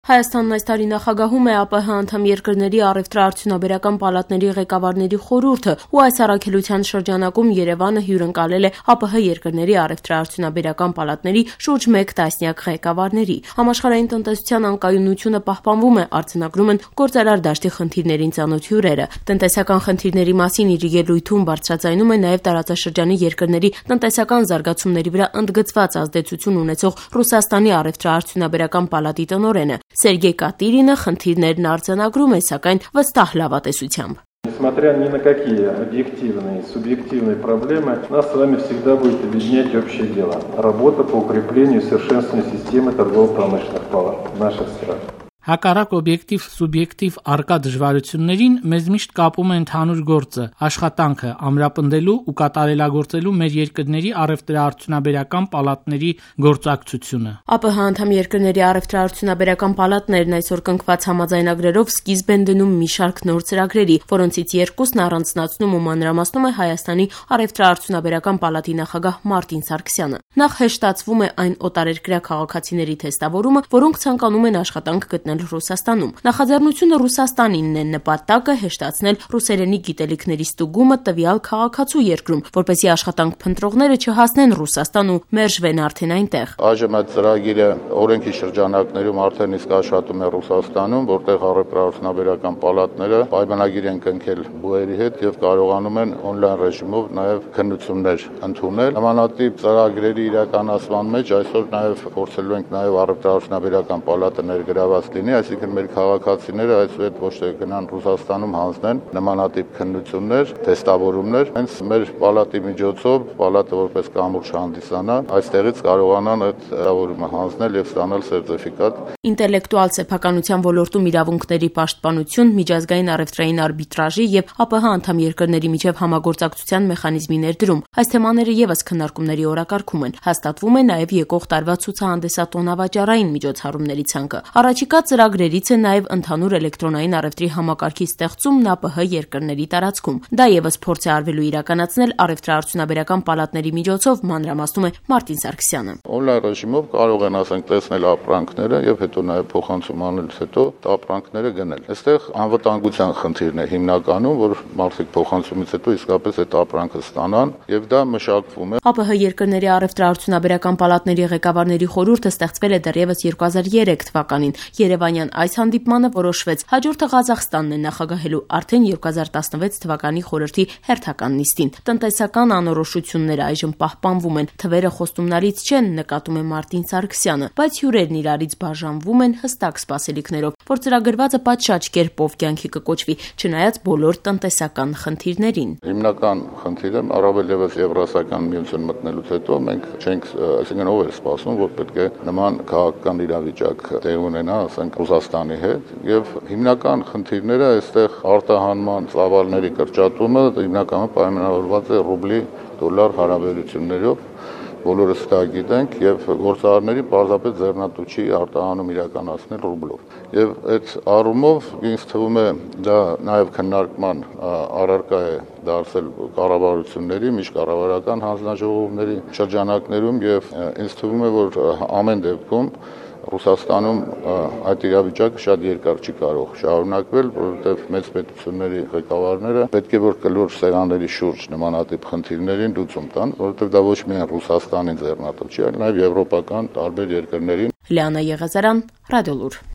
Հայաստանն այս տարի նախագահում է ԱՊՀ անդամ երկրների առևտրաարդյունաբերական պալատների ղեկավարների խորհուրդը ու այս առաքելության շրջանակում Երևանը հյուրընկալել է ԱՊՀ երկրների առևտրաարդյունաբերական պալատների շուրջ 1 տասնյակ ղեկավարների։ Համաշխարհային տնտեսության անկայունությունը պահպանվում է, արձանագրում են գործարար դաշտի խնդիրներին ծանոթ հյուրերը։ Տնտեսական խնդիրների մասին իր ելույթում բարձրաձայնում է նաև տարածաշրջանի երկրների տնտեսական զարգացումների вրա ընդգծված ազդեցություն ունեցող Ռուսաստանի առևտրաարդյունաբերական պալատի տնօրենը Սերգեյ Կատիրինը խնդիրներն արձանագրում է, սակայն վստահ լավատեսությամբ. Несмотря ни на какие объективные и субъективные проблемы, нас с вами всегда будет объединять общее дело. Работа по укреплению и совершенствованию системы торгово-промышленных палат наших стран. Հակառակ օբյեկտիվ սուբյեկտիվ արկա դժվարություններին մեզ միշտ կապում է ընդհանուր գործը, աշխատանքը, ամրապնդելու ու կատարելագործելու մեր երկրների առևտրաարդյունաբերական պալատների գործակցությունը։ ԱՊՀ անդամ երկրների առևտրաարդյունաբերական պալատներն այսօր կնքված համաձայնագրերով սկիզբ են դնում մի շարք նոր ծրագրերի, որոնցից երկուսն առանձնացնում ու մանրամասնում է Հայաստանի առևտրաարդյունաբերական պալատի նախագահ Մարտին Սարգսյանը։ Նախ հեշտացվում է այն օտարերկրյա քաղաքացիների թեստավորումը, որոնք ցանկանում են աշխատանք գտնել Ռուսաստանում։ Նախաձեռնությունը Ռուսաստանինն է, նպատակը հեշտացնել ռուսերենի գիտելիքների ստուգումը տվյալ քաղաքացու երկրում, որպեսզի աշխատանք փնտրողները չհասնեն Ռուսաստան ու մերժվեն արդեն այնտեղ։ Այժմ այդ ծրագիրը օրենքի շրջանակներում արդեն իսկ աշխատում է Ռուսաստանում, որտեղ առևտրաարդյունաբերական պալատները պայմանագիր են կնքել բուհերի հետ եւ կարողանում են օնլայն ռեժիմով նաեւ քննություններ ընդունել։ Նմանատիպ ծրագրերի իրականացման մեջ այսօր նաեւ փորձելու ենք նաեւ առևտրաարդյունաբերական պալատը ներգրաված լինի, այսինքն մեր քաղաքացիները այսուհետ ոչ թե գնան Ռուսաստանում հանձնեն նմանատիպ քննություններ, թեստավորումներ, հենց մեր պալատի միջոցով պալատը որպես կամուրջ հանդիսանա, այստեղից կարողանան այդ թեստավորումը հանձնել եւ ստանալ սերտիֆիկատ։ Ինտելեկտուալ սեփականության ոլորտում իրավունքների պաշտպանություն, միջազգային առևտրային արբիտրաժի եւ ԱՊՀ անդամ երկրների միջև համագործակցության մեխանիզմի ներդրում։ Այս թեմաները եւս քննարկումների օրակարգում են։ Հաստատվում է նաեւ եկող տարվա ցուցահանդեսատոնավաճառային միջոցառումների ցանկը։ Առաջիկա ծրագրերից է նաև ընդհանուր էլեկտրոնային առևտրի համակարգի ստեղծումն ԱՊՀ երկրների տարածքում։ Դա եւս փորձ է արվելու իրականացնել առևտրաարդյունաբերական պալատների միջոցով, մանրամասնում է Մարտին Սարգսյանը։ Օնլայն ռեժիմով կարող են ասենք տեսնել ապրանքները եւ հետո նաեւ փոխանցում անելուց հետո ապրանքները գնել։ Այստեղ անվտանգության խնդիրն է հիմնականում, որ մարդիկ փոխանցումից հետո իսկապես այդ ապրանքը ստանան եւ դա մշակվում է։ ԱՊՀ երկրների առևտրաարդյունաբերական պալատների ղեկավարների խորհուրդը ստեղծվել է դեռևս 2003 թվականին։ Երևանյան այս հանդիպմանը որոշվեց, հաջորդը Ղազախստանն է նախագահելու արդեն 2016 թվականի խորհրդի հերթական նիստին։ Տնտեսական անորոշությունները այժմ պահպանվում են, թվերը խոստումնալից չեն, նկատում է Մարտին Սարգսյանը, բայց հյուրերն իրարից բաժանվում են հստակ սպասելիքներով, որ ծրագրվածը պատշաճ կերպով կյանքի կկոչվի, չնայած բոլոր տնտեսական խնդիրներին։ Հիմնական խնդիրը առավել եւս Եվրասիական միություն մտնելուց հետո մենք չենք, այսինքն ով է սպասում, որ պետք է նման քաղաքական իրավիճակ տեղ ունենա, ասենք Ռուսաստանի հետ եւ հիմնական խնդիրները այստեղ արտահանման ծավալների կրճատումը հիմնականում պայմանավորված է ռուբլի դոլար հարաբերություններով, բոլորս դա գիտենք եւ գործարարների պարզապես ձեռնատու չի արտահանում իրականացնել ռուբլով։ Եվ այդ առումով ինձ թվում է դա նաեւ քննարկման առարկա է դարձել կառավարությունների, միջկառավարական հանձնաժողովների շրջանակներում եւ ինձ թվում է, որ ամեն դեպքում Ռուսաստանում այդ իրավիճակը շատ երկար չի կարող շարունակվել, որովհետև մեծ պետությունների ղեկավարները պետք է որ կլոր սեղանների շուրջ նմանատիպ խնդիրներին լուծում տան, որովհետև դա ոչ միայն Ռուսաստանին ձեռնատու չի, այլ նաև եվրոպական տարբեր երկրներին։ Լիանա Եղազարյան, Ռադիոլուր։